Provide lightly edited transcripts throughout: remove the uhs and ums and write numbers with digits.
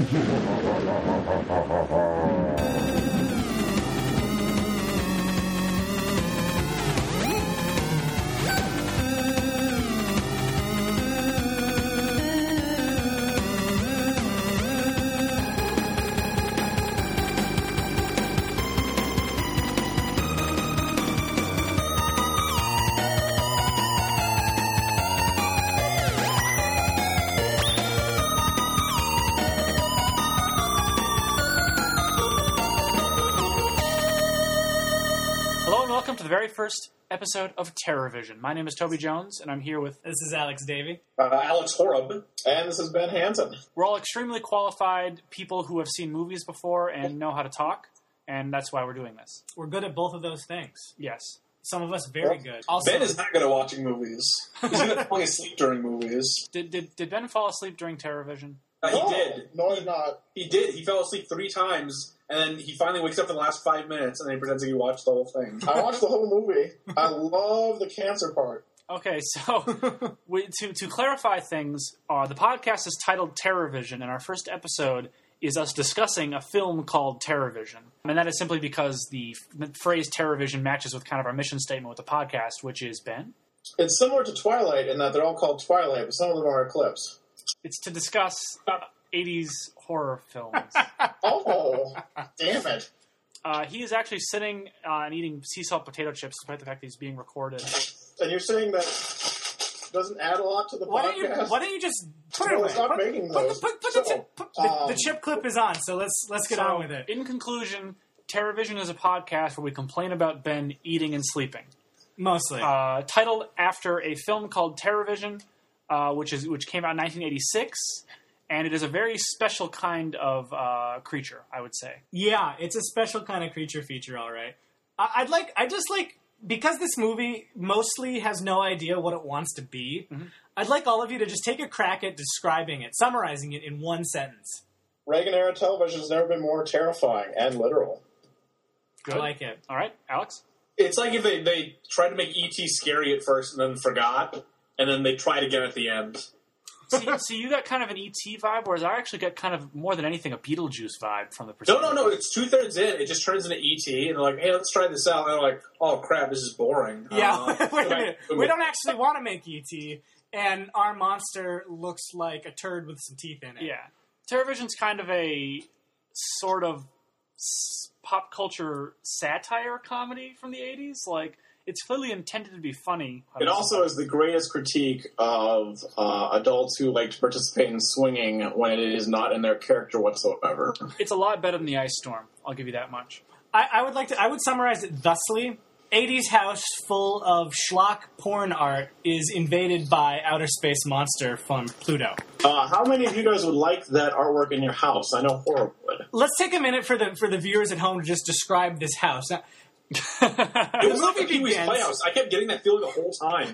Welcome to the very first episode of TerrorVision. My name is Toby Jones, and I'm here with... This is Alex Davey. Alex Horub. And this is Ben Hansen. We're all extremely qualified people who have seen movies before and know how to talk, and that's why we're doing this. We're good at both of those things. Yes. Some of us very good. Also, Ben is not good at watching movies. He's good at falling asleep during movies. Did Ben fall asleep during TerrorVision? He did. No, he's not. He did. He fell asleep 3 times, and then he finally wakes up in the last 5 minutes, and then he pretends like he watched the whole thing. I watched the whole movie. I love the cancer part. Okay, so to clarify things, the podcast is titled TerrorVision, and our first episode is us discussing a film called TerrorVision. And that is simply because the phrase TerrorVision matches with kind of our mission statement with the podcast, which is, Ben? It's similar to Twilight in that they're all called Twilight, but some of them are Eclipse. It's to discuss 80s horror films. Oh, damn it. He is actually sitting and eating sea salt potato chips despite the fact that he's being recorded. And you're saying that doesn't add a lot to the podcast? Why don't you just put it away? Stop making those. The chip clip is on, so let's get on with it. In conclusion, TerrorVision is a podcast where we complain about Ben eating and sleeping. Mostly. Titled after a film called TerrorVision, which came out in 1986, and it is a very special kind of creature, I would say. Yeah, it's a special kind of creature feature, all right. Because this movie mostly has no idea what it wants to be, I'd like all of you to just take a crack at describing it, summarizing it in one sentence. Reagan-era television has never been more terrifying and literal. Good. I like it. All right, Alex? It's like if they tried to make E.T. scary at first and then forgot, and then they tried again at the end. See, you got kind of an E.T. vibe, whereas I actually got kind of, more than anything, a Beetlejuice vibe from the perspective. No, it's 2/3 in. It just turns into E.T., and they're like, hey, let's try this out. And they're like, oh, crap, this is boring. Yeah, wait a minute. We don't actually want to make E.T., and our monster looks like a turd with some teeth in it. Yeah. TerrorVision's kind of a sort of pop culture satire comedy from the 80s. Like, it's clearly intended to be funny. It also is the greatest critique of adults who like to participate in swinging when it is not in their character whatsoever. It's a lot better than The Ice Storm. I'll give you that much. I would summarize it thusly. 80s house full of schlock porn art is invaded by outer space monster from Pluto. How many of you guys would like that artwork in your house? I know Horror would. Let's take a minute for the viewers at home to just describe this house. Now, it was like a Pee-wee's Playhouse. I kept getting that feeling the whole time.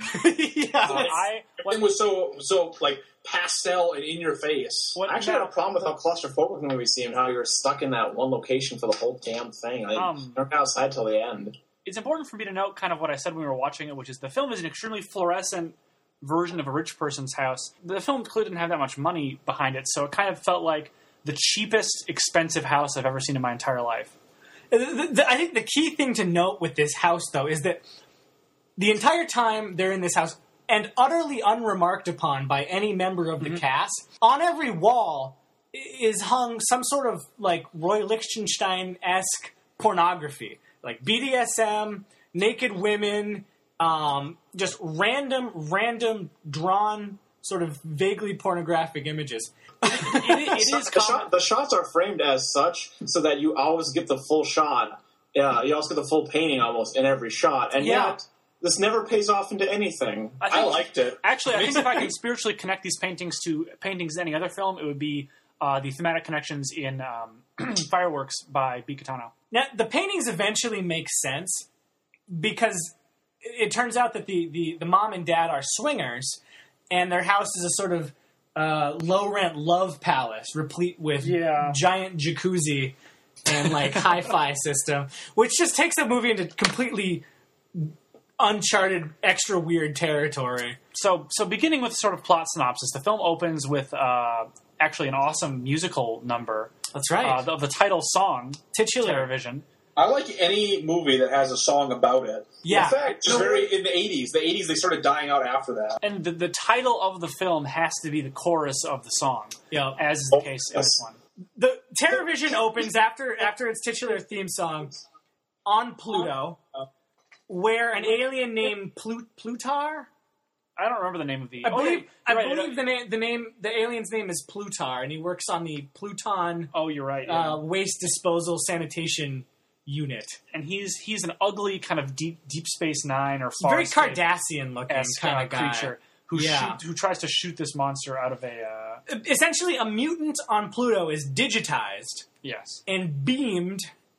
Everything was so like pastel and in your face. I actually had a problem with how claustrophobic the movie seemed. How you were stuck in that one location for the whole damn thing. I didn't get outside till the end. It's important for me to note kind of what I said when we were watching it, which is the film is an extremely fluorescent version of a rich person's house. The film clearly didn't have that much money behind it, so it kind of felt like the cheapest, expensive house I've ever seen in my entire life. I think the key thing to note with this house, though, is that the entire time they're in this house, and utterly unremarked upon by any member of the cast, on every wall is hung some sort of like Roy Lichtenstein-esque pornography. Like BDSM, naked women, just random drawn, sort of vaguely pornographic images. The shots are framed as such so that you always get the full shot. Yeah, you always get the full painting almost in every shot, and yet this never pays off into anything. I liked it. Actually, I think if I can spiritually connect these paintings to paintings in any other film, it would be the thematic connections in Fireworks by B. Catano. Now, the paintings eventually make sense because it turns out that the mom and dad are swingers, and their house is a sort of low-rent love palace replete with giant jacuzzi and like hi-fi system, which just takes the movie into completely uncharted, extra weird territory. So beginning with sort of plot synopsis, the film opens with actually an awesome musical number. That's right. Of the title song, Titular TerrorVision. I like any movie that has a song about it. Yeah. In fact, in the 80s. The 80s, they started dying out after that. And the title of the film has to be the chorus of the song, as is the case in this one. The TerrorVision opens after its titular theme song on Pluto, where an alien named Plutar. I don't remember the name of the. I believe the alien's name is Plutar, and he works on the Pluton. Oh, you're right. Waste disposal sanitation unit, and he's an ugly kind of deep Space Nine or very Cardassian looking kind of creature who tries to shoot this monster out of a. Essentially, a mutant on Pluto is digitized, and beamed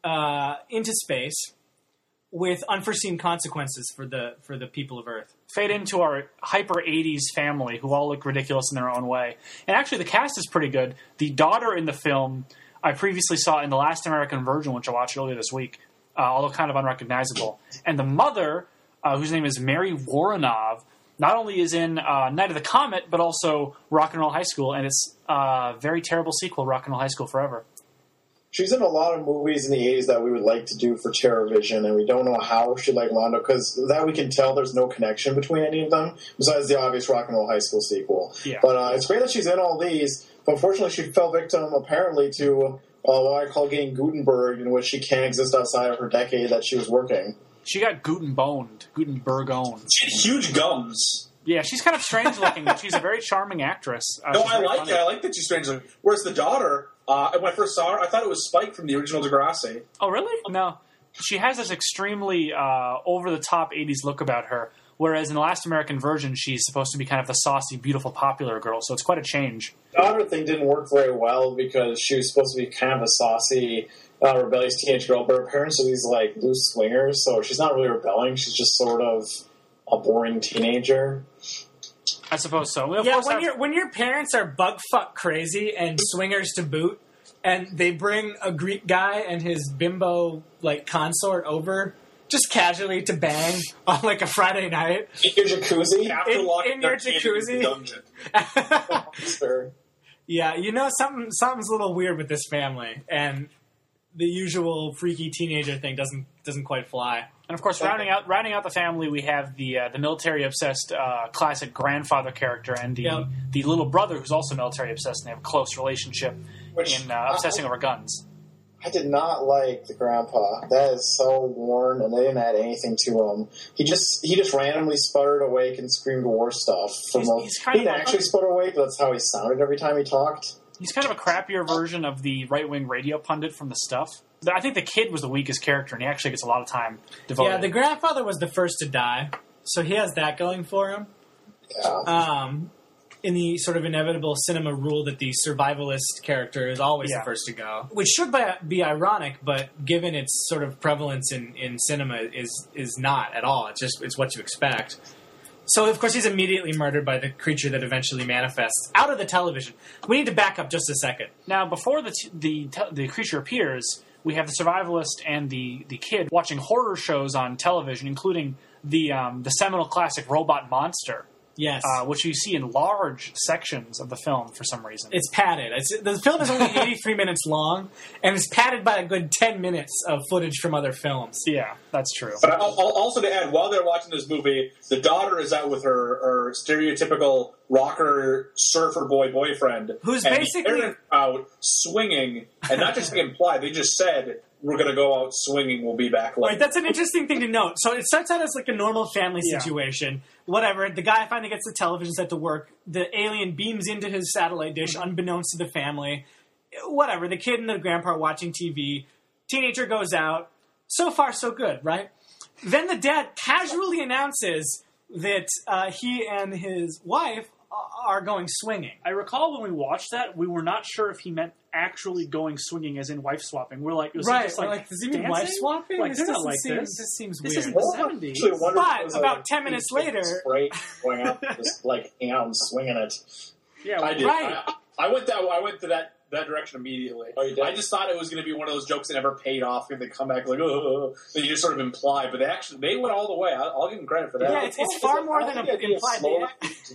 into space with unforeseen consequences for the people of Earth. Fade into our hyper 80s family who all look ridiculous in their own way. And actually, the cast is pretty good. The daughter in the film I previously saw in The Last American Virgin, which I watched earlier this week, although kind of unrecognizable. And the mother, whose name is Mary Woronov, not only is in Night of the Comet, but also Rock and Roll High School, and it's a very terrible sequel, Rock and Roll High School Forever. She's in a lot of movies in the 80s that we would like to do for TerrorVision, and we don't know how she'd like Londo, because that we can tell there's no connection between any of them, besides the obvious Rock and Roll High School sequel. Yeah. But it's great that she's in all these, but unfortunately she fell victim, apparently, to what I call getting Gutenberg, in which she can't exist outside of her decade that she was working. She got Gutenberg-owned. She had huge gums. Yeah, she's kind of strange looking, but she's a very charming actress. No, I like it. I like that she's strange looking. Whereas the daughter, when I first saw her, I thought it was Spike from the original Degrassi. Oh, really? No. She has this extremely over-the-top 80s look about her, whereas in The Last American Virgin, she's supposed to be kind of the saucy, beautiful, popular girl, so it's quite a change. The daughter thing didn't work very well because she was supposed to be kind of a saucy, rebellious teenage girl, but her parents are these, like, loose swingers, so she's not really rebelling. She's just sort of a boring teenager. I suppose so. When your parents are bugfuck crazy and swingers to boot, and they bring a Greek guy and his bimbo like consort over just casually to bang on like a Friday night in your jacuzzi, in your jacuzzi. Yeah, something's a little weird with this family, and the usual freaky teenager thing doesn't quite fly. And of course, rounding out the family, we have the military obsessed classic grandfather character and the little brother who's also military obsessed, and they have a close relationship in obsessing over guns. I did not like the grandpa. That is so worn, and they didn't add anything to him. He just randomly sputtered awake and screamed war stuff. He didn't actually sputter awake, but that's how he sounded every time he talked. He's kind of a crappier version of the right-wing radio pundit from The Stuff. I think the kid was the weakest character, and he actually gets a lot of time devoted. Yeah, the grandfather was the first to die, so he has that going for him. Yeah. In the sort of inevitable cinema rule that the survivalist character is always the first to go. Which should be ironic, but given its sort of prevalence in cinema is not at all. It's what you expect. So, of course, he's immediately murdered by the creature that eventually manifests out of the television. We need to back up just a second. Now, before the creature appears, we have the survivalist and the kid watching horror shows on television, including the seminal classic Robot Monster. Yes. Which you see in large sections of the film for some reason. It's padded. The film is only 83 minutes long, and it's padded by a good 10 minutes of footage from other films. Yeah, that's true. But also to add, while they're watching this movie, the daughter is out with her stereotypical rocker surfer boyfriend. Who's basically out swinging, and not just implied, they just said, we're going to go out swinging, we'll be back later. Right, that's an interesting thing to note. So it starts out as like a normal family situation. Whatever, the guy finally gets the television set to work. The alien beams into his satellite dish unbeknownst to the family. Whatever, the kid and the grandpa are watching TV. Teenager goes out. So far, so good, right? Then the dad casually announces that he and his wife are going swinging. I recall when we watched that, we were not sure if he meant actually going swinging as in wife swapping. We're like, does he mean wife swapping? Like, this doesn't this seems weird. This isn't the 70s. But about 10 minutes later, going out, just like hanging out and swinging it. Yeah, I did. Right. I went to that direction immediately. Oh, you did? I just thought it was going to be one of those jokes that never paid off, and they come back like, oh, and you just sort of imply, but they went all the way. I'll give them credit for that. Yeah, it's far more than implied. To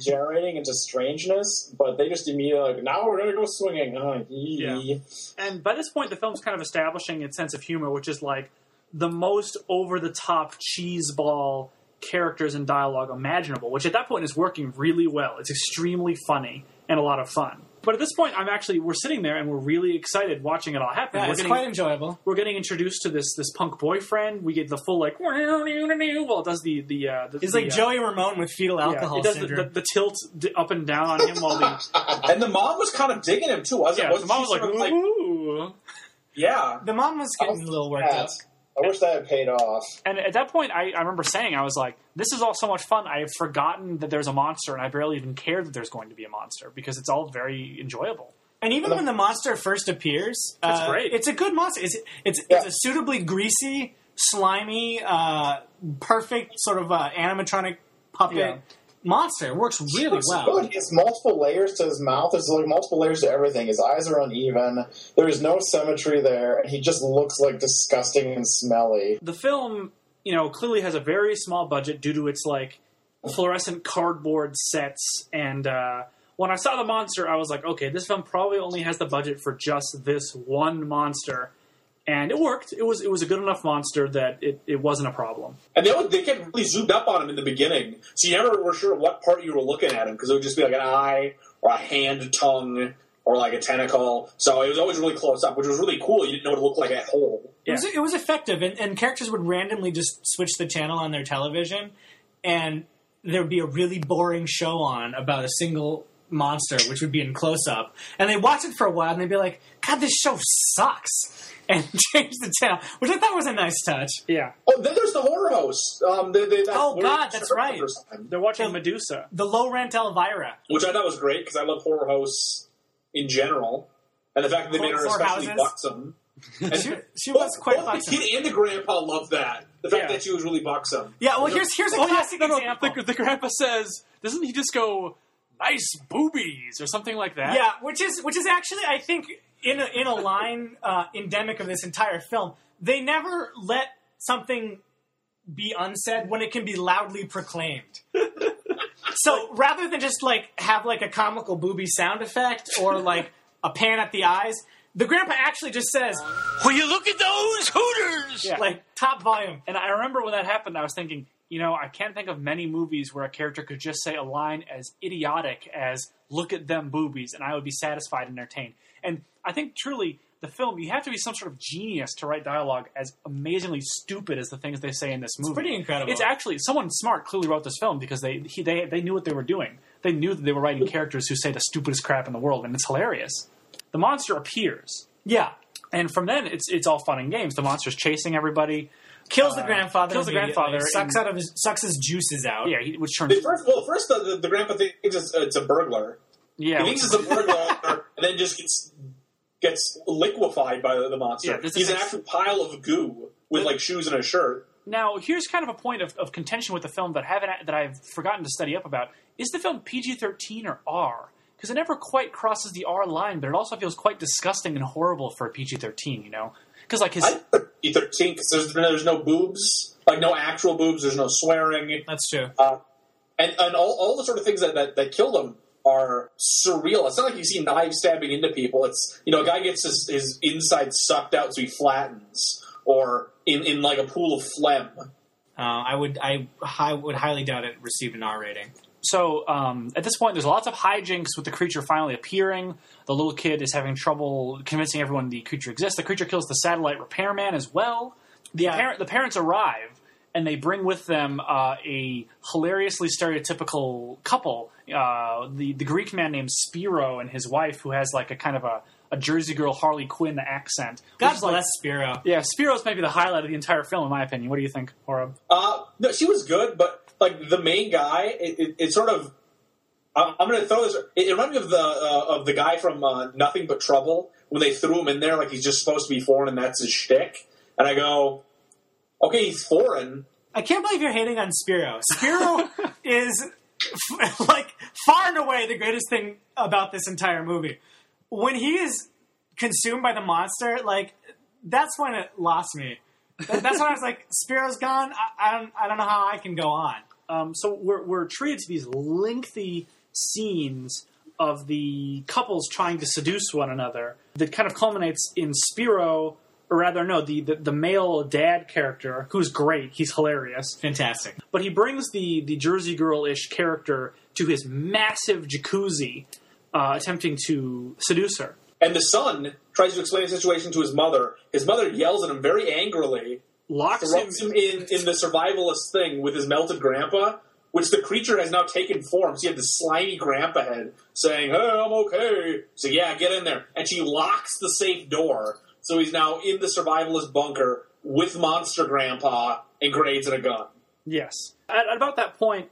degenerating into strangeness, but they just immediately like, now we're going to go swinging. Yeah. And by this point, the film's kind of establishing its sense of humor, which is like the most over-the-top cheeseball characters and dialogue imaginable, which at that point is working really well. It's extremely funny and a lot of fun. But at this point, we're sitting there and we're really excited watching it all happen. Yeah, it's quite enjoyable. We're getting introduced to this punk boyfriend. We get the full like, well, it does the it's like Joey Ramone with fetal alcohol syndrome. It does the tilt up and down on him while the... And the mom was kind of digging him too, wasn't it? The mom was like, ooh. Yeah. The mom was getting a little worked up. I wish that had paid off. And at that point, I remember saying, I was like, this is all so much fun. I have forgotten that there's a monster, and I barely even care that there's going to be a monster, because it's all very enjoyable. And even when the monster first appears, it's great. It's a good monster. It's a suitably greasy, slimy, perfect sort of animatronic puppet monster. It works really well. Good. He has multiple layers to his mouth. There's like multiple layers to everything. His eyes are uneven. There is no symmetry there, and he just looks like disgusting and smelly. The film, clearly has a very small budget due to its like fluorescent cardboard sets. And when I saw the monster, I was like, okay, this film probably only has the budget for just this one monster. And it worked. It was a good enough monster that it wasn't a problem. And they kept really zoomed up on him in the beginning, so you never were sure what part you were looking at him, because it would just be like an eye or a hand, tongue, or like a tentacle. So it was always really close up, which was really cool. You didn't know what it looked like at whole. Yeah. It was effective, and characters would randomly just switch the channel on their television, and there would be a really boring show on about a single monster, which would be in close-up. And they'd watch it for a while, and they'd be like, God, this show sucks. And change the channel, which I thought was a nice touch. Yeah. Oh, then there's the horror host. That's right. They're watching Medusa. The low-rent Elvira. Which I thought was great, because I love horror hosts in general. And the fact that they made her especially buxom. She was quite buxom. The kid and the grandpa loved that. The fact that she was really buxom. Yeah, well, here's a classic example. The grandpa says, doesn't he just go, nice boobies, or something like that? Yeah, which is actually, I think... In a line endemic of this entire film, they never let something be unsaid when it can be loudly proclaimed. So rather than just like have like a comical booby sound effect or like a pan at the eyes, the grandpa actually just says, "Will you look at those hooters?" Yeah. Like top volume. And I remember when that happened, I was thinking, I can't think of many movies where a character could just say a line as idiotic as "look at them boobies," and I would be satisfied and entertained. And I think truly the film, you have to be some sort of genius to write dialogue as amazingly stupid as the things they say in this movie. It's pretty incredible. It's actually, someone smart clearly wrote this film because they knew what they were doing. They knew that they were writing characters who say the stupidest crap in the world, and it's hilarious. The monster appears. Yeah. And from then, it's all fun and games. The monster's chasing everybody. Kills the grandfather. Sucks his juices out. Yeah, which turns... First the grandpa thinks it's a burglar. Yeah. He thinks it's a burglar, and then just gets liquefied by the monster. Yeah, he's an actual pile of goo with like shoes and a shirt. Now, here's kind of a point of contention with the film that I've forgotten to study up about. Is the film PG-13 or R? Because it never quite crosses the R line, but it also feels quite disgusting and horrible for a PG-13, Because like his PG-13, because there's no boobs, like no actual boobs. There's no swearing. That's true. And all the sort of things that kill him are surreal. It's not like you see knives stabbing into people. It's a guy gets his inside sucked out so he flattens, or in like a pool of phlegm. I would highly doubt it received an R rating. So at this point, there's lots of hijinks with the creature finally appearing. The little kid is having trouble convincing everyone the creature exists. The creature kills the satellite repairman as well. The parents arrive, and they bring with them a hilariously stereotypical couple. The Greek man named Spiro and his wife, who has like a kind of a Jersey Girl Harley Quinn accent. God bless Spiro. Yeah, Spiro's maybe the highlight of the entire film, in my opinion. What do you think, Horeb? No, she was good, but like the main guy, it sort of. I'm going to throw this. It reminded me of the guy from Nothing But Trouble when they threw him in there like he's just supposed to be foreign and that's his shtick. And I go, okay, he's foreign. I can't believe you're hating on Spiro. Spiro is like far and away the greatest thing about this entire movie. When he is consumed by the monster, like that's when it lost me. That's when I was like, Spiro's gone. I don't know how I can go on. So we're treated to these lengthy scenes of the couples trying to seduce one another that kind of culminates in Spiro, or rather, no, the male dad character, who's great. He's hilarious. Fantastic. But he brings the Jersey Girl-ish character to his massive jacuzzi, attempting to seduce her. And the son tries to explain the situation to his mother. His mother yells at him very angrily, throws him in the survivalist thing with his melted grandpa, which the creature has now taken form. So you have this slimy grandpa head saying, "Hey, I'm okay." So yeah, get in there. And she locks the safe door. So he's now in the survivalist bunker with monster grandpa and grenades and a gun. Yes. At about that point,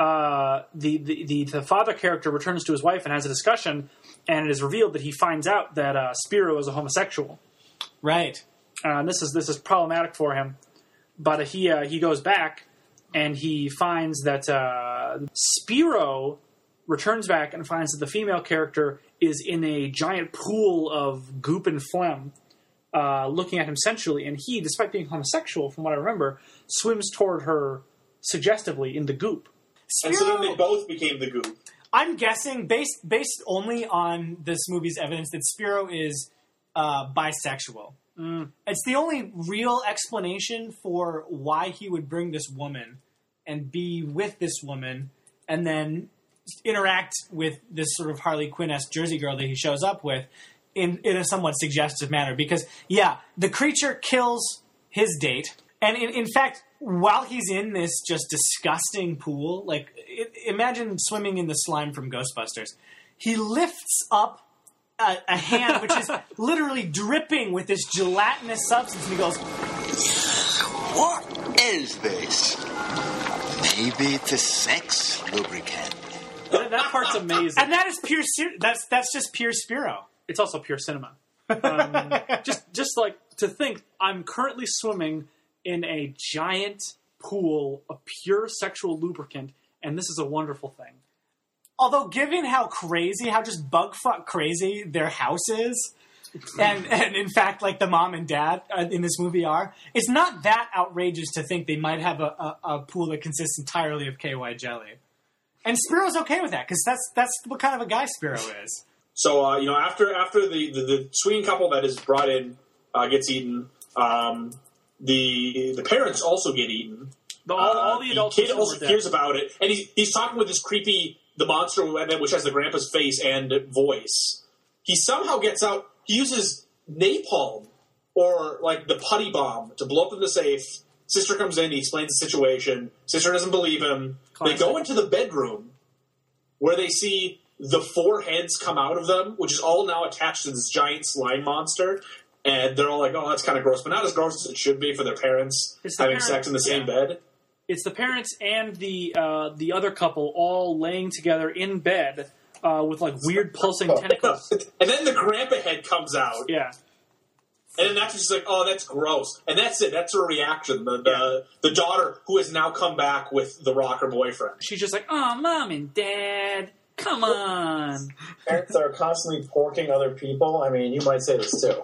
the father character returns to his wife and has a discussion, and it is revealed that he finds out that Spiro is a homosexual. Right. This is problematic for him, but he goes back and he finds that Spiro returns back and finds that the female character is in a giant pool of goop and phlegm, looking at him sensually, and he, despite being homosexual, from what I remember, swims toward her suggestively in the goop. Spiro, and so then they both became the goop. I'm guessing, based only on this movie's evidence, that Spiro is bisexual. It's the only real explanation for why he would bring this woman and be with this woman and then interact with this sort of Harley Quinn-esque Jersey Girl that he shows up with in a somewhat suggestive manner. Because, yeah, the creature kills his date. And in fact, while he's in this just disgusting pool, like, imagine swimming in the slime from Ghostbusters. He lifts up a hand which is literally dripping with this gelatinous substance, and he goes, "What is this? Maybe it's a sex lubricant." That part's amazing. And that is pure. That's just pure Spiro. It's also pure cinema. Just like to think, I'm currently swimming in a giant pool of pure sexual lubricant, and this is a wonderful thing. Although, given how just bugfuck crazy their house is, and in fact, like the mom and dad in this movie are, it's not that outrageous to think they might have a pool that consists entirely of KY jelly. And Spiro's okay with that, because that's what kind of a guy Spiro is. So, after the swinging couple that is brought in gets eaten, the parents also get eaten. All the adults. The kid also hears about it, and he's talking with this creepy, the monster which has the grandpa's face and voice. He somehow gets out. He uses napalm or like the putty bomb to blow up the safe. Sister comes in. He explains the situation. Sister doesn't believe him. Classic. They go into the bedroom where they see the 4 heads come out of them, which is all now attached to this giant slime monster. And they're all like, "Oh, that's kind of gross," but not as gross as it should be for their parents having sex in the same bed. It's the parents and the other couple all laying together in bed with like weird pulsing tentacles. And then the grandpa head comes out. Yeah. And then that's just like, "Oh, that's gross." And that's it. That's her reaction. The daughter, who has now come back with the rocker boyfriend. She's just like, "Oh, Mom and Dad, come on." Parents are constantly porking other people. I mean, you might say this too.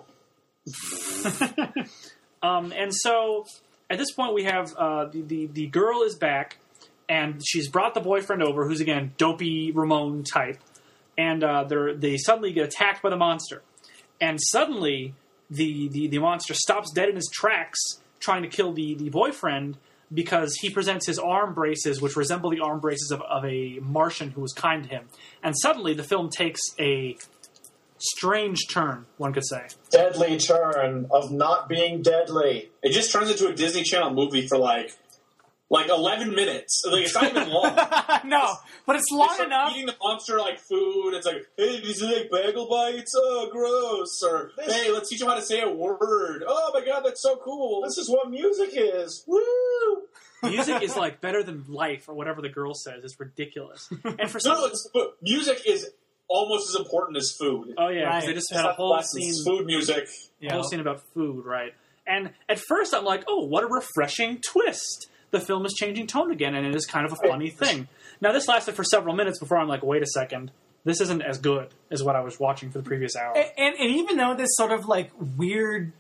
And so at this point we have the girl is back, and she's brought the boyfriend over, who's again dopey Ramon type, and they suddenly get attacked by the monster, and suddenly the monster stops dead in his tracks trying to kill the boyfriend because he presents his arm braces, which resemble the arm braces of a Martian who was kind to him, and suddenly the film takes a strange turn, one could say. Deadly turn of not being deadly. It just turns into a Disney Channel movie for like 11 minutes. Like, it's not even long. No, but it's long enough. Eating the monster like food. It's like, "Hey, these are like bagel bites. Oh, gross." Or, "Hey, let's teach him how to say a word. Oh my god, that's so cool. This is what music is. Woo!" Music is like better than life, or whatever the girl says. It's ridiculous. And for music is almost as important as food. Oh yeah, because they just had a whole scene. Food music. A whole scene about food, right? And at first I'm like, "Oh, what a refreshing twist. The film is changing tone again, and it is kind of a funny thing." Now, this lasted for several minutes before I'm like, wait a second. This isn't as good as what I was watching for the previous hour. And even though this sort of like weird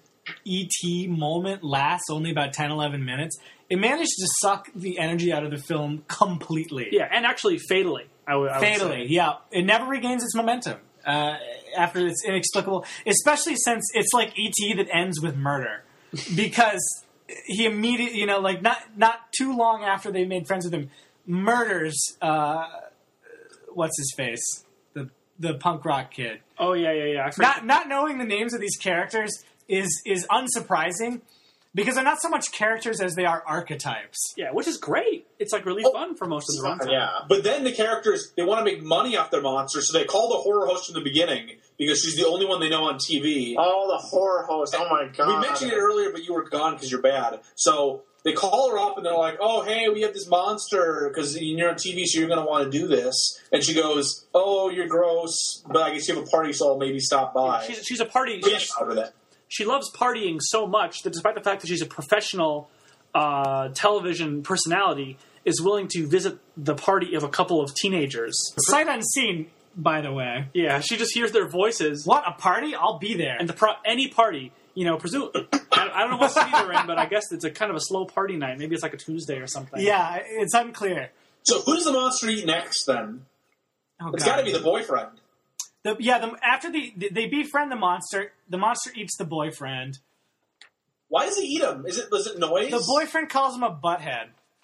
E.T. moment lasts only about 10, 11 minutes, it managed to suck the energy out of the film completely. Yeah, and actually fatally. I would Fatally, say. yeah. It never regains its momentum after it's inexplicable, especially since it's like E.T. that ends with murder. Because he immediately, like not too long after they made friends with him, murders, what's his face? The punk rock kid. Oh, yeah. Not knowing the names of these characters is unsurprising, because they're not so much characters as they are archetypes. Yeah, which is great. It's like really fun for most of the runtime. Yeah, but then the characters, they want to make money off their monster, so they call the horror host from the beginning because she's the only one they know on TV. Oh, the horror host! Oh my god! We mentioned it earlier, but you were gone because you're bad. So they call her up and they're like, "Oh, hey, we have this monster because you're on TV, so you're going to want to do this." And she goes, "Oh, you're gross, but I guess you have a party, so I'll maybe stop by." Yeah, she's a party. She loves partying so much that despite the fact that she's a professional television personality, is willing to visit the party of a couple of teenagers. Sight unseen, by the way. Yeah, she just hears their voices. What, a party? I'll be there. And any party, I don't know what city they're in, but I guess it's a kind of a slow party night. Maybe it's like a Tuesday or something. Yeah, it's unclear. So who does the monster eat next, then? It's got to be the boyfriend. After they befriend the monster eats the boyfriend. Why does he eat him? Is it noise? The boyfriend calls him a butthead.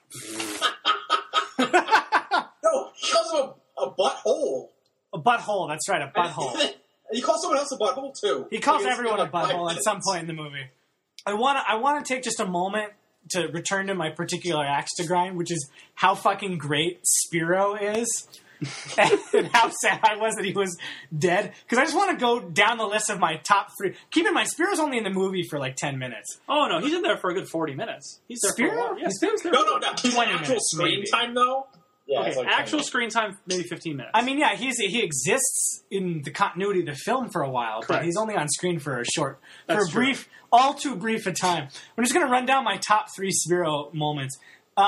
No, he calls him a butthole. A butthole, that's right, a butthole. He calls someone else a butthole, too. He calls everyone a butthole at some point in the movie. I want to take just a moment to return to my particular axe to grind, which is how fucking great Spiro is. And how sad I was that he was dead. Because I just want to go down the list of my top 3. Keep in mind, Spiro's only in the movie for like 10 minutes. Oh, no, he's in there for a good 40 minutes. He's there Spiro? for a while. Yeah, Spiro's there No, he's actual screen time, though? Yeah, okay, it's like actual screen time, maybe 15 minutes. I mean, yeah, he exists in the continuity of the film for a while, Correct. but he's only on screen for That's true. all too brief a time. I'm just going to run down my top 3 Spiro moments.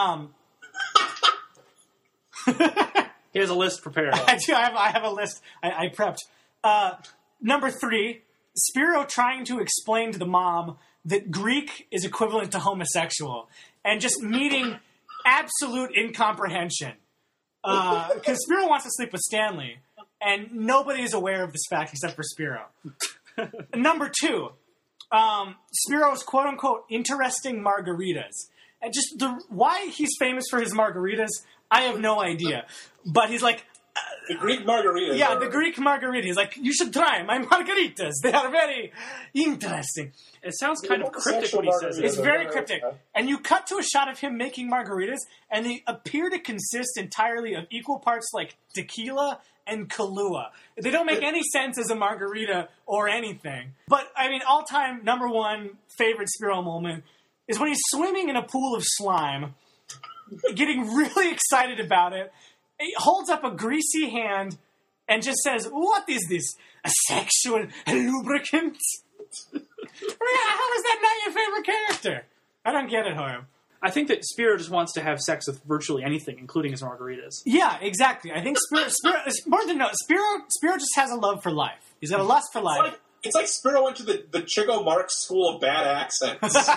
He has a list prepared. I do. I have a list. I prepped. Number 3, Spiro trying to explain to the mom that Greek is equivalent to homosexual, and just meeting absolute incomprehension. Because Spiro wants to sleep with Stanley, and nobody is aware of this fact except for Spiro. Number 2, Spiro's quote-unquote interesting margaritas. And just why he's famous for his margaritas, I have no idea. But he's like... the Greek margaritas. Yeah, the Greek margaritas. He's like, you should try my margaritas. They are very interesting. It sounds kind of cryptic when he says it. It's very cryptic. And you cut to a shot of him making margaritas, and they appear to consist entirely of equal parts like tequila and Kahlua. They don't make any sense as a margarita or anything. But, I mean, all-time number 1 favorite Spiro moment is when he's swimming in a pool of slime, getting really excited about it. He holds up a greasy hand and just says, "What is this? A sexual lubricant?" How is that not your favorite character? I don't get it, Hoyam. I think that Spiro just wants to have sex with virtually anything, including his margaritas. Yeah, exactly. I think Spiro more than no. Spiro just has a love for life. He's got a lust for life. It's like Spiro went to the Chico Marx School of Bad Accents.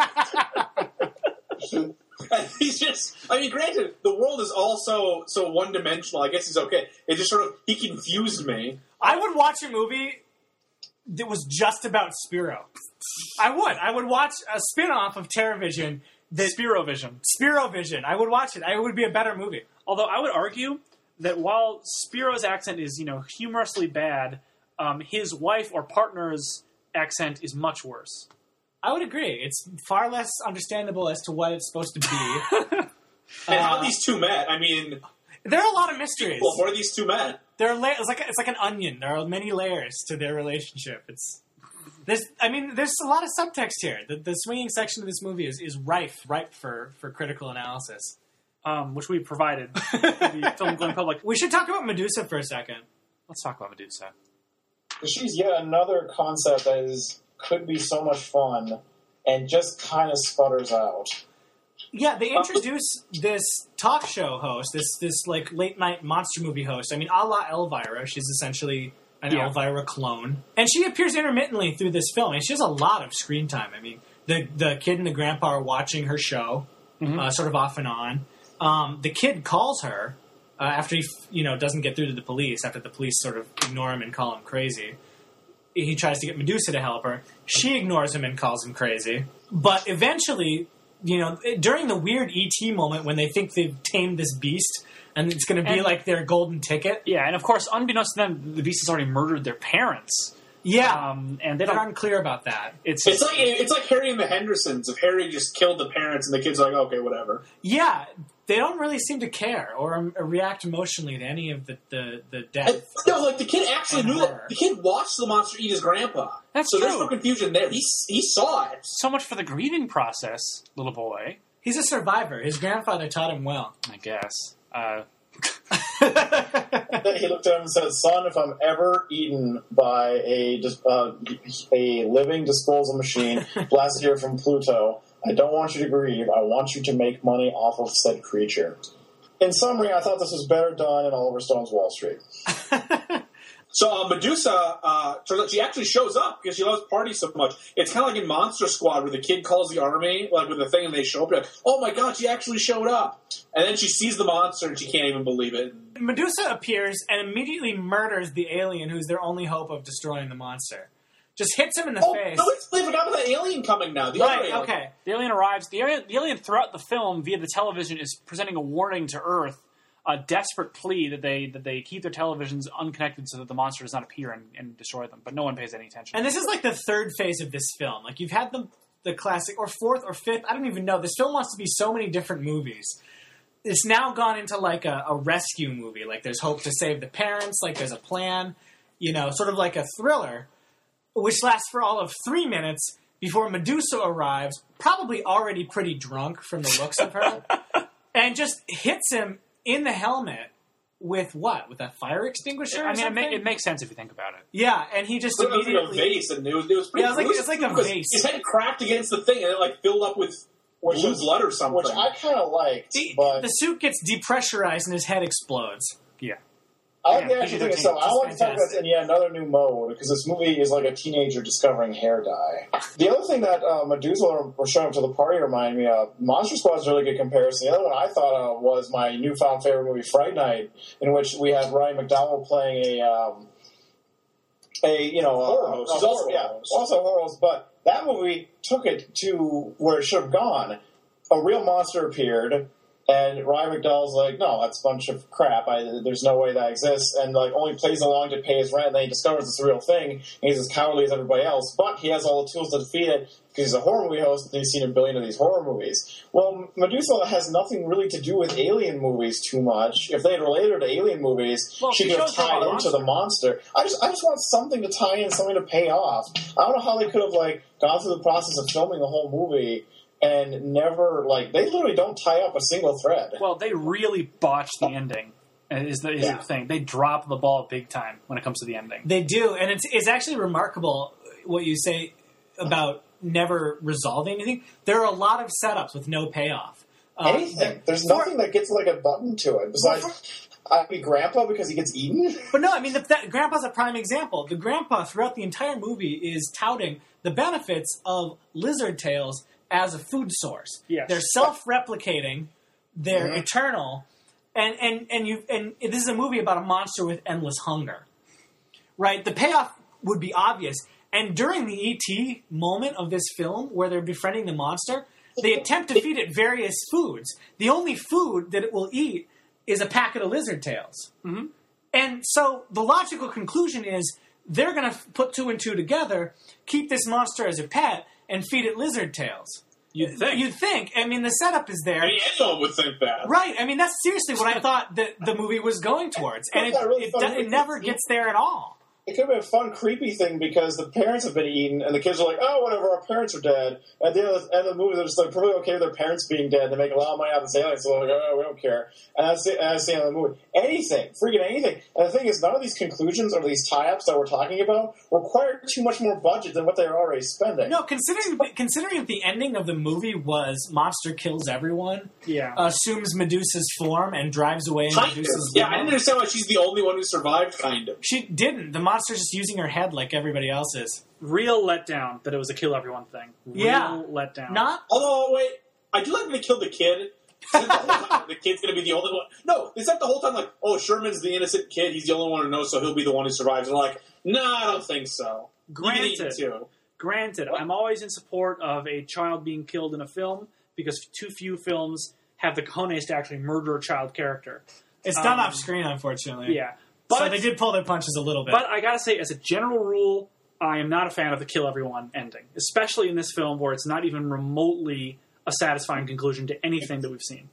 And he's just, I mean, granted, the world is also so one-dimensional. I guess he's okay. It just sort of, he confused me. I would watch a movie that was just about Spiro. I would watch a spin-off of TerraVision. Spirovision. I would watch it. It would be a better movie. Although I would argue that while Spiro's accent is, humorously bad, his wife or partner's accent is much worse. I would agree. It's far less understandable as to what it's supposed to be. And how these two met. I mean, there are a lot of mysteries. Well, where these two met? There are it's like an onion. There are many layers to their relationship. There's a lot of subtext here. The swinging section of this movie is ripe for critical analysis, which we provided to the film going public. We should talk about Medusa for a second. Let's talk about Medusa. She's yet another concept that could be so much fun and just kind of sputters out. Yeah, they introduce this talk show host, this like late night monster movie host. I mean, a la Elvira, she's essentially an Elvira clone. And she appears intermittently through this film, and she has a lot of screen time. I mean, the kid and the grandpa are watching her show, sort of off and on. The kid calls her after he, doesn't get through to the police, after the police sort of ignore him and call him crazy. He tries to get Medusa to help her. She ignores him and calls him crazy. But eventually, during the weird E.T. moment when they think they've tamed this beast and it's going to be like their golden ticket. Yeah, and of course, unbeknownst to them, the beast has already murdered their parents. Yeah, and they're unclear about that. It's like Harry and the Hendersons. If Harry just killed the parents and the kids are like, okay, whatever. Yeah, they don't really seem to care or react emotionally to any of the death. No, like the kid actually knew that. The kid watched the monster eat his grandpa. That's so true. There's no confusion there. He saw it. So much for the grieving process, little boy. He's a survivor. His grandfather taught him well. I guess. He looked at him and said, "Son, if I'm ever eaten by a living disposal machine blasted here from Pluto, I don't want you to grieve. I want you to make money off of said creature." In summary, I thought this was better done in Oliver Stone's Wall Street. So Medusa, turns out she actually shows up because she loves parties so much. It's kind of like in Monster Squad where the kid calls the army, like with the thing, and they show up. Like, oh my god, she actually showed up! And then she sees the monster and she can't even believe it. Medusa appears and immediately murders the alien who's their only hope of destroying the monster. Just hits him in the face. No, we forgot about the alien coming now. Okay. The alien arrives. The alien throughout the film, via the television, is presenting a warning to Earth, a desperate plea that they keep their televisions unconnected so that the monster does not appear and destroy them. But no one pays any attention. And this is like the third phase of this film. Like, you've had the classic, or fourth or fifth, I don't even know. This film wants to be so many different movies. It's now gone into like a rescue movie. Like, there's hope to save the parents. Like, there's a plan. Sort of like a thriller, which lasts for all of 3 minutes before Medusa arrives, probably already pretty drunk from the looks of her, and just hits him in the helmet with what? With a fire extinguisher? I mean, it makes sense if you think about it. Yeah, and he just immediately... It was like a vase, and it was pretty it's like a vase. His head cracked against the thing, and it like filled up with blood or something. Which I kind of liked, but... The suit gets depressurized and his head explodes. Yeah. I like the action thing itself. I want to talk about it in yet another new mode, because this movie is like a teenager discovering hair dye. The other thing that Medusa was showing up to the party reminded me of, Monster Squad is a really good comparison. The other one I thought of was my newfound favorite movie, Fright Night, in which we had Ryan McDowell playing horror host. He's also horror host, but that movie took it to where it should have gone. A real monster appeared, and Ryan McDowell's like, no, that's a bunch of crap. There's no way that exists. And like only plays along to pay his rent. And then he discovers it's a real thing. And he's as cowardly as everybody else. But he has all the tools to defeat it because he's a horror movie host and he's seen a billion of these horror movies. Well, Medusa has nothing really to do with alien movies too much. If they had related her to alien movies, she could have tied into the monster. I just want something to tie in, something to pay off. I don't know how they could have like gone through the process of filming the whole movie and never, they literally don't tie up a single thread. Well, they really botched the ending, is the thing. They drop the ball big time when it comes to the ending. They do, and it's actually remarkable what you say about never resolving anything. There are a lot of setups with no payoff. Anything. There's nothing that gets, a button to it, besides... I'd be Grandpa because he gets eaten? But no, I mean, Grandpa's a prime example. The Grandpa, throughout the entire movie, is touting the benefits of lizard tails as a food source. Yes. They're self-replicating, they're eternal, and this is a movie about a monster with endless hunger. Right? The payoff would be obvious. And during the E.T. moment of this film, where they're befriending the monster, they attempt to feed it various foods. The only food that it will eat is a packet of lizard tails. Mm-hmm. And so the logical conclusion is they're going to put two and two together, keep this monster as a pet, and feed it lizard tails. You'd think. I mean, the setup is there. Anyone would think that. Right. I mean, that's seriously what I thought that the movie was going towards. And it never gets there at all. It could have been a fun, creepy thing because the parents have been eaten, and the kids are like, oh, whatever, our parents are dead. At the end of the movie, they're just probably okay with their parents being dead. They make a lot of money out of this alien, so they're like, oh, we don't care. And that's the end of the movie. Anything. Freaking anything. And the thing is, none of these conclusions or these tie-ups that we're talking about require too much more budget than what they're already spending. No, considering the ending of the movie was monster kills everyone, assumes Medusa's form, and drives away in Medusa's I didn't understand why she's the only one who survived, kind of. She didn't. The monster monster's just using her head like everybody else is. Real letdown that it was a kill everyone thing. Real letdown. Not. Although, wait, I do like when they killed the kid. The kid's going to be the only one. No, they said the whole time, like, oh, Sherman's the innocent kid. He's the only one who knows, so he'll be the one who survives. And they're like, no, I don't think so. Granted, I'm always in support of a child being killed in a film because too few films have the cojones to actually murder a child character. It's done off screen, unfortunately. Yeah. But, so they did pull their punches a little bit. But I gotta say, as a general rule, I am not a fan of the kill everyone ending. Especially in this film where it's not even remotely a satisfying conclusion to anything that we've seen.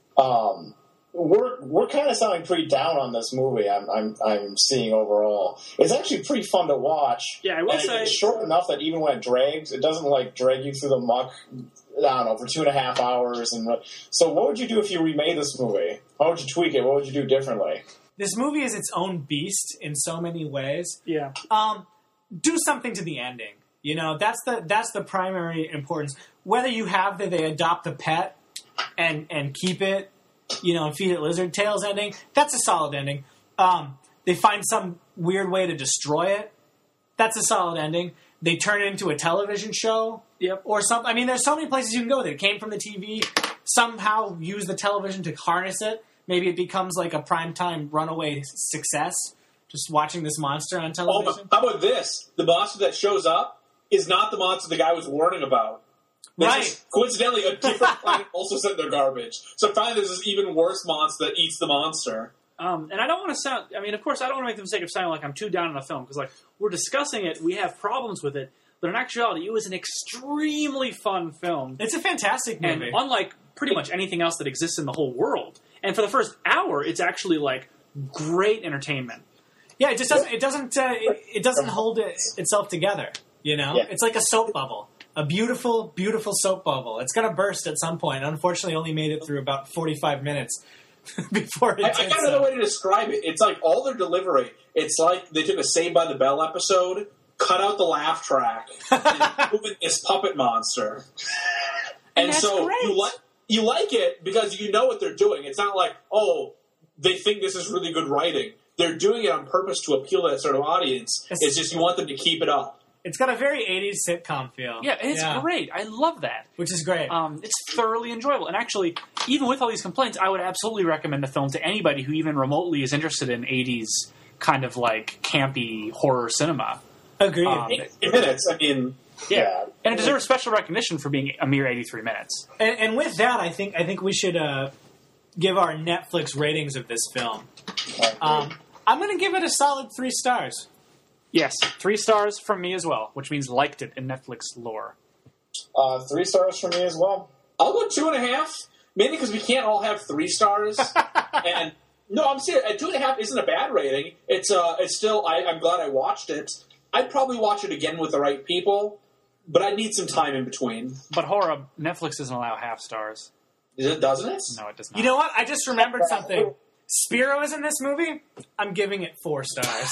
We're kind of sounding pretty down on this movie. I'm seeing overall. It's actually pretty fun to watch. Yeah, I will say it's short enough that even when it drags, it doesn't like drag you through the muck. I don't know, for 2.5 hours. And so, what would you do if you remade this movie? How would you tweak it? What would you do differently? This movie is its own beast in so many ways. Yeah. Do something to the ending. You know, that's the primary importance. Whether you have they adopt the pet and keep it, you know, and feed it lizard tails ending, that's a solid ending. They find some weird way to destroy it. That's a solid ending. They turn it into a television show. Yep. Or something. I mean, there's so many places you can go with it. It came from the TV. Somehow use the television to harness it. Maybe it becomes like a primetime runaway success. Just watching this monster on television. Oh, how about this? The monster that shows up is not the monster the guy was warning about. Right. Just, coincidentally, a different planet also sent their garbage. So finally there's this even worse monster that eats the monster. And I don't want to sound... I mean, of course, I don't want to make the mistake of sounding like I'm too down on the film. Because, like, we're discussing it, we have problems with it. But in actuality, it was an extremely fun film. It's a fantastic movie. And unlike pretty much anything else that exists in the whole world. And for the first hour, it's actually, like, great entertainment. Yeah, it just doesn't... It doesn't hold itself together, you know? Yeah. It's like a soap bubble. A beautiful, beautiful soap bubble. It's going to burst at some point. Unfortunately, only made it through about 45 minutes before it I got another way to describe it. It's like all their delivery. It's like they took a Saved by the Bell episode, cut out the laugh track, and moving this puppet monster. And so great. You like it because you know what they're doing. It's not like, oh, they think this is really good writing. They're doing it on purpose to appeal to that sort of audience. It's just you want them to keep it up. It's got a very 80s sitcom feel. Yeah, and it's great. I love that. Which is great. It's thoroughly enjoyable. And actually, even with all these complaints, I would absolutely recommend the film to anybody who even remotely is interested in 80s kind of like campy horror cinema. Agreed. 80 minutes, I mean... Yeah. And it deserves special recognition for being a mere 83 minutes. And with that, I think we should give our Netflix ratings of this film. I'm going to give it a solid 3 stars. Yes, 3 stars from me as well, which means liked it in Netflix lore. 3 stars from me as well. I'll go 2.5, mainly because we can't all have 3 stars. And no, I'm serious. 2.5 isn't a bad rating. It's still. I'm glad I watched it. I'd probably watch it again with the right people, but I need some time in between. But horror, Netflix doesn't allow half stars. Doesn't it? No, it does not. You know what? I just remembered something. Spiro is in this movie. I'm giving it 4 stars.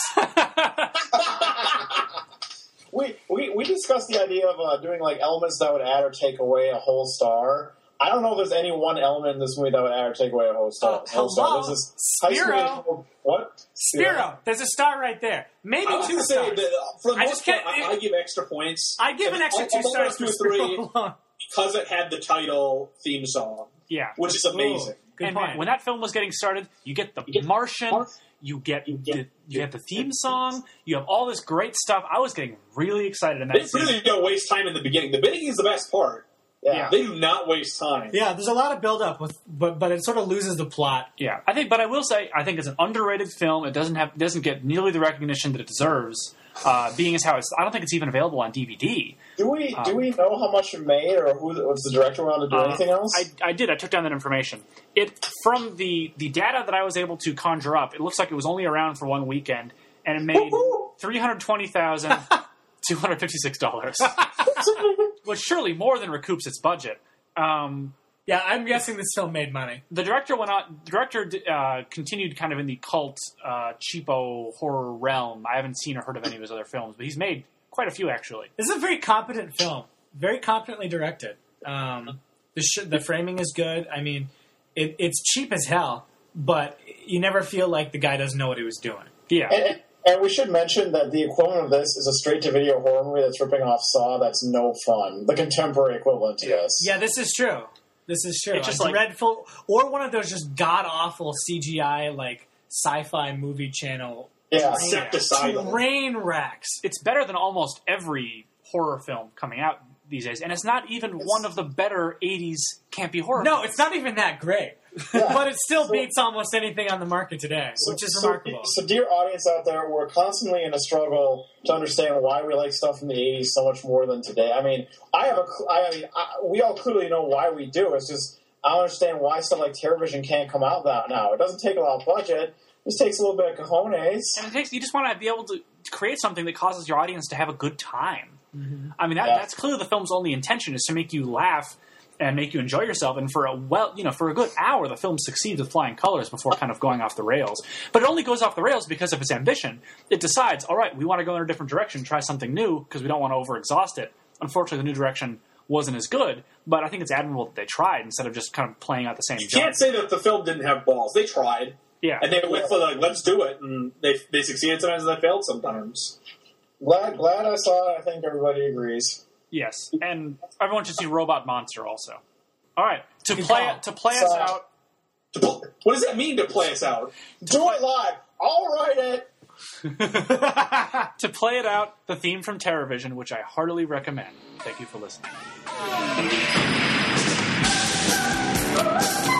We discussed the idea of doing like elements that would add or take away a whole star. I don't know if there's any one element in this movie that would add or take away a whole star. Hello? Spiro. What? Spiro. There's a star right there. Maybe 2 stars. For the most part, I give extra points. I give an extra 2 stars to Spiro because it had the title theme song. Yeah. Which is amazing. And when that film was getting started, you get the Martian, you get the theme song, you have all this great stuff. I was getting really excited in that They really don't waste time in the beginning. The beginning is the best part. Yeah. They do not waste time. Yeah, there's a lot of build-up, but it sort of loses the plot. Yeah, but I will say, I think it's an underrated film. It doesn't get nearly the recognition that it deserves. Being as how I don't think it's even available on DVD. Do we know how much it made, or who was the director wanted to do anything else? I did. I took down that information. From the data that I was able to conjure up, it looks like it was only around for one weekend, and it made $320,256, which surely more than recoups its budget. Yeah, I'm guessing this film made money. The director continued kind of in the cult, cheapo horror realm. I haven't seen or heard of any of his other films, but he's made quite a few, actually. This is a very competent film. Very competently directed. The framing is good. I mean, it's cheap as hell, but you never feel like the guy doesn't know what he was doing. Yeah. And we should mention that the equivalent of this is a straight-to-video horror movie that's ripping off Saw that's no fun. The contemporary equivalent to this. Yeah, this is true. This is true. It's just a like dreadful, or one of those just god-awful CGI, like, sci-fi movie channel train wrecks. It's better than almost every horror film coming out these days, and it's not even one of the better 80s campy horror films. It's not even that great. Yeah. But it still beats almost anything on the market today, which is remarkable. So, dear audience out there, we're constantly in a struggle to understand why we like stuff from the 80s so much more than today. I mean, we all clearly know why we do. It's just, I don't understand why stuff like TerrorVision can't come out now. It doesn't take a lot of budget. It just takes a little bit of cojones. And you just want to be able to create something that causes your audience to have a good time. Mm-hmm. I mean, that's clearly the film's only intention, is to make you laugh and make you enjoy yourself. And for a good hour, the film succeeds with flying colors before kind of going off the rails. But it only goes off the rails because of its ambition. It decides, all right, we want to go in a different direction, try something new, because we don't want to overexhaust it. Unfortunately, the new direction wasn't as good, but I think it's admirable that they tried instead of just kind of playing out the same joke. You can't say that the film didn't have balls. They tried. Yeah. And they went for let's do it, and they succeeded sometimes and they failed sometimes. Glad I saw it. I think everybody agrees. Yes, and everyone should see Robot Monster also. All right, to play us out. What does that mean, to play us out? Do it live. I'll write it. To play it out, the theme from TerrorVision, which I heartily recommend. Thank you for listening.